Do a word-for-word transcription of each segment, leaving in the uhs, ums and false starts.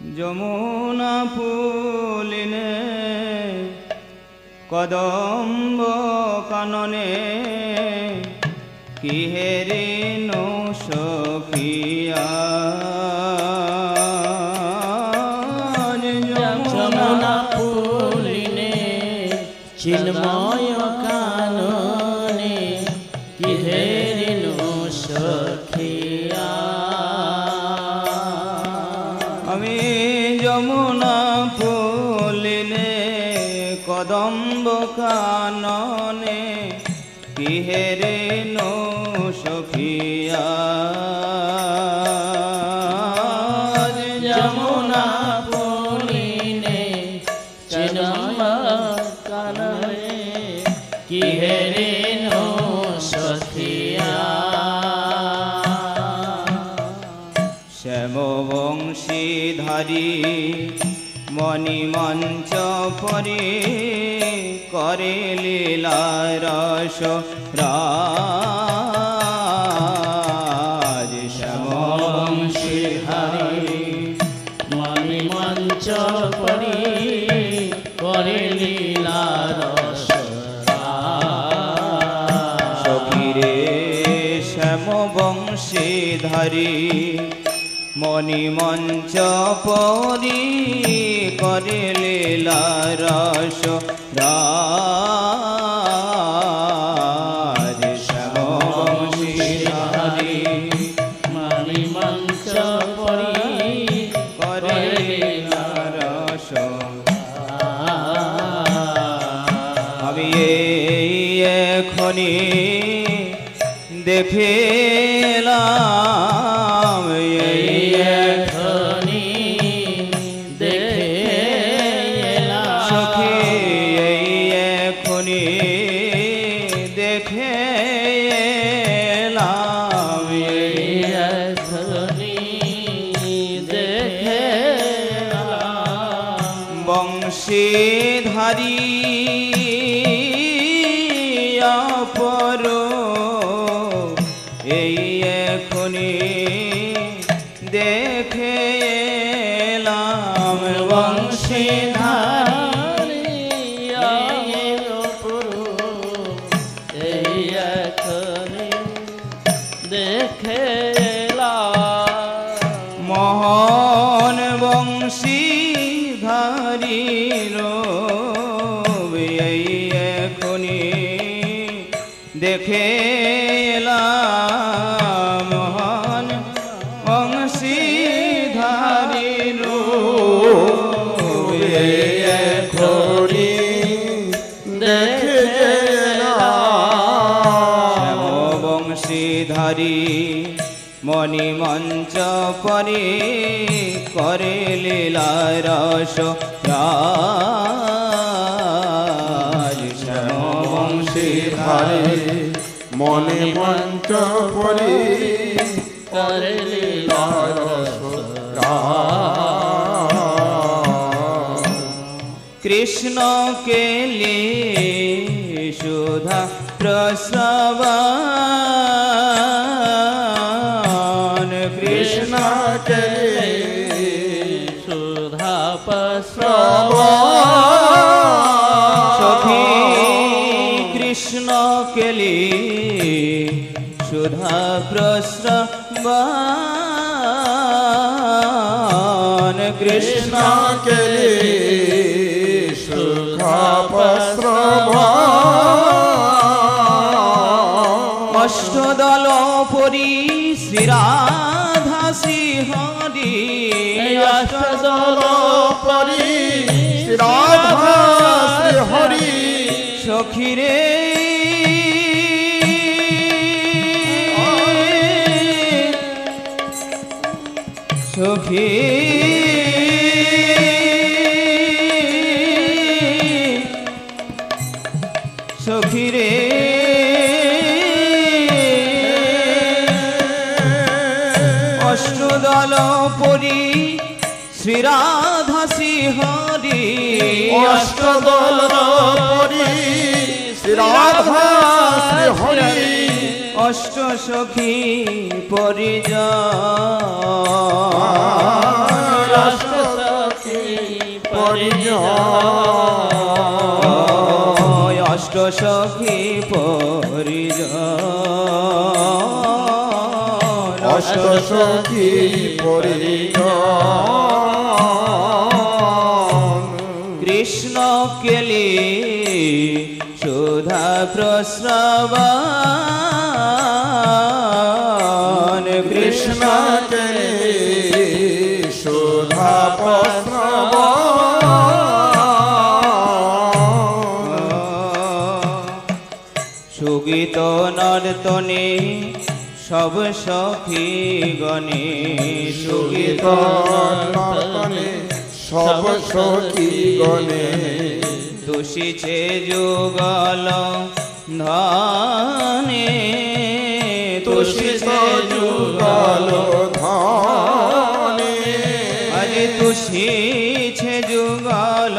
যমুনা ফুলিনে কদম্ব কাননে কিহেরি নো সখিয়া যমুনা ফুলিনে চিন্ময় কাননে কিহেরি নো সখিয়া আমি যমুনা ফুলিনে কদম্ব কাননে কিহেরে নো সখিয়া যমুনা ফুলিনে চিন্ময় কাননে কিহেরি নো সখিয়া শ্যামবংশীধারী মণিমঞ্চ পরে করে লীলারস রাজ শ্যামবংশীধারী মণিমঞ্চ পরে করে লীলারস রাজ সখীরে শ্যামবংশীধারী মণিমঞ্চ পরি করে লীলারস রাজ শ্যামবংশীধারী মণিমঞ্চ পরি করে লীলারস আমি এই এখনি দেখেলাম এই এখনি দেখে এলাম সখী এই এখনি দেখে এলাম এই এখনি দেখে এলাম বংশীধারী অপর এই এখনি দেখে এলাম বংশীধারী অপর এই এখনি দেখে এলাম মোহন বংশীধারী এই এখনি দেখে এলাম মোহন বংশীধারী এই এখনি দেখে এলাম বংশীধারী মণিমঞ্চ পরে করে লীলারস রাজ শ্যামবংশীধারী মণিমঞ্চ পরি করে লীলারস রাজ কৃষ্ণ কেলি সুধা প্রসবান কৃষ্ণ কে সুধা প্রসবা সখী কৃষ্ণ কেলি সুধা প্রসবান কৃষ্ণ কেলি সুখা প্রসবা অষ্টদল পরি শ্রীরাধা শ্রীহরি অষ্টদল পরি রাধা শ্রী হরি সখীরে সখী সখীরে অষ্টদল পরি শ্রীরাধা শ্রীহরি অষ্টদল পরি রাধা শ্রী হরি অষ্ট সখী পরিজন রাষ্ট্র সখী পরিজন অষ্ট সখী পরিজন কৃষ্ণ কেলি সুধা প্রস্রবণ কৃষ্ণ কেলি সুধা প্রস্রবণ সুগীত নর্তনে সব সখী গণে সুগীত নর্তনে সব সখী গণে তুষিছে যুগল ধনে তুষিছে যুগল ধনে আরে তুষিছে যুগল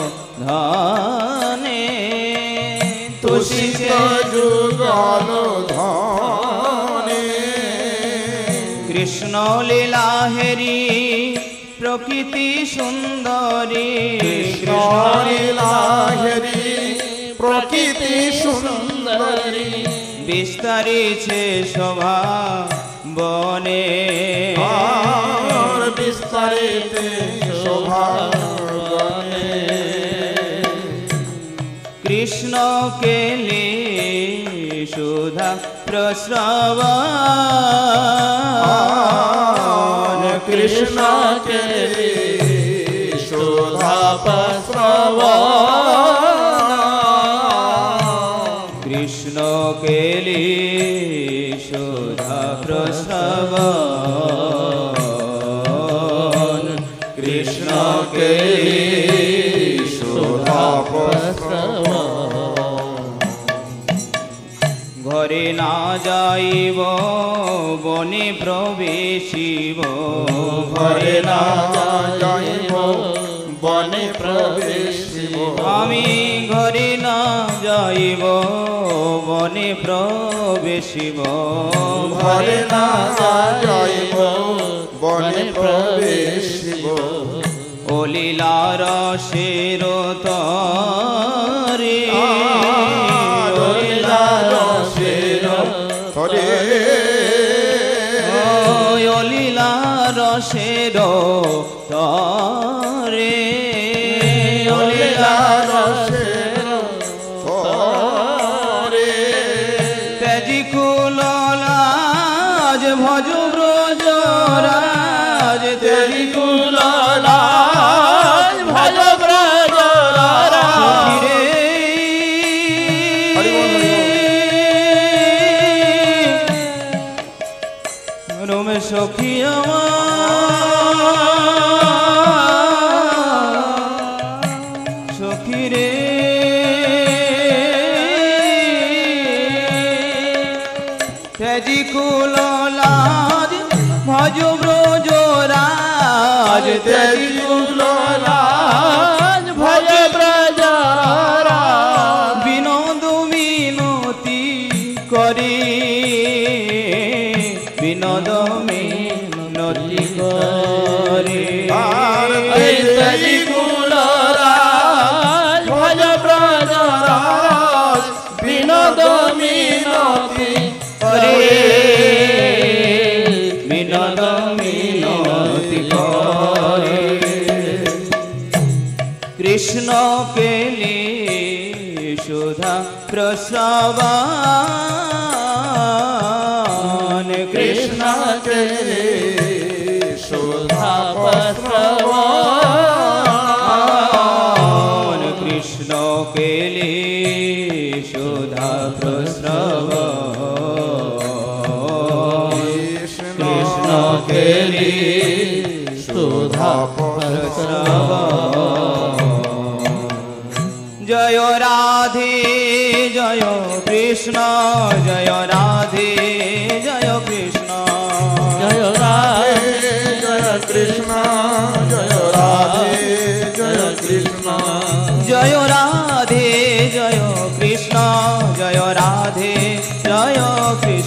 ধনে তুষিছে যুগল ধনে কৃষ্ণ লীলা হেরি প্রকৃতি সুন্দরী কৃষ্ণ লীলা হেরি প্রকৃতি সুন্দরী বিস্তারিছে শোভা বনে আর বিস্তারিতে শোভা বনে কৃষ্ণ কেলি সুধা প্রস্রবণ কৃষ্ণ কেলি সুধা প্রস্রবণ কৃষ্ণ কেলি সুধা প্রস্রবণ কৃষ্ণ কেলি সুধা প্রস্রবণ ঘরে না যাইব বনে প্রবেশিব ঘরে না যাইব বনে প্রবেশিব আমি ঘরে না যাইব বনে প্রবেশিব ঘরে না যাইব বনে প্রবেশিব ও লীলার রসের তরে ও লীলার রসের তরে ও লীলার রসের তরে ও লীলার রসের তরে তেজি কুলাজ ভজ ব্রজ রাজ তেজি কুলাজ ভজ ব্রজ রাজ রে হরি বল, হরি রোমে সখী আমার সখী রে তেজি কুলাজ ভজ ব্রজ রাজ তেজি কুলাজ ভজ ব্রজ রাজ বিনোদ মিনতি করি বিনোদ মিনতি করে আর এই তেজি কুলাজ ভজ ব্রজ রাজ বিনোদ মিনতি করে বিনোদ মিনতি করে কৃষ্ণ কেলি সুধা প্রস্রবণ কৃষ্ণ কেলি সুধা প্রস্রবণ কৃষ্ণ কেলি সুধা প্রস্রবণ কৃষ্ণ কেলি সুধা প্রস্রবণ জয় রাধে জয় কৃষ্ণ জয় রাধে জয় কৃষ্ণ জয় রাধে জয় কৃষ্ণ জয় রাধে জয় কৃষ্ণ জয় রাধে জয় কৃষ্ণ জয় রাধে জয় কৃষ্ণ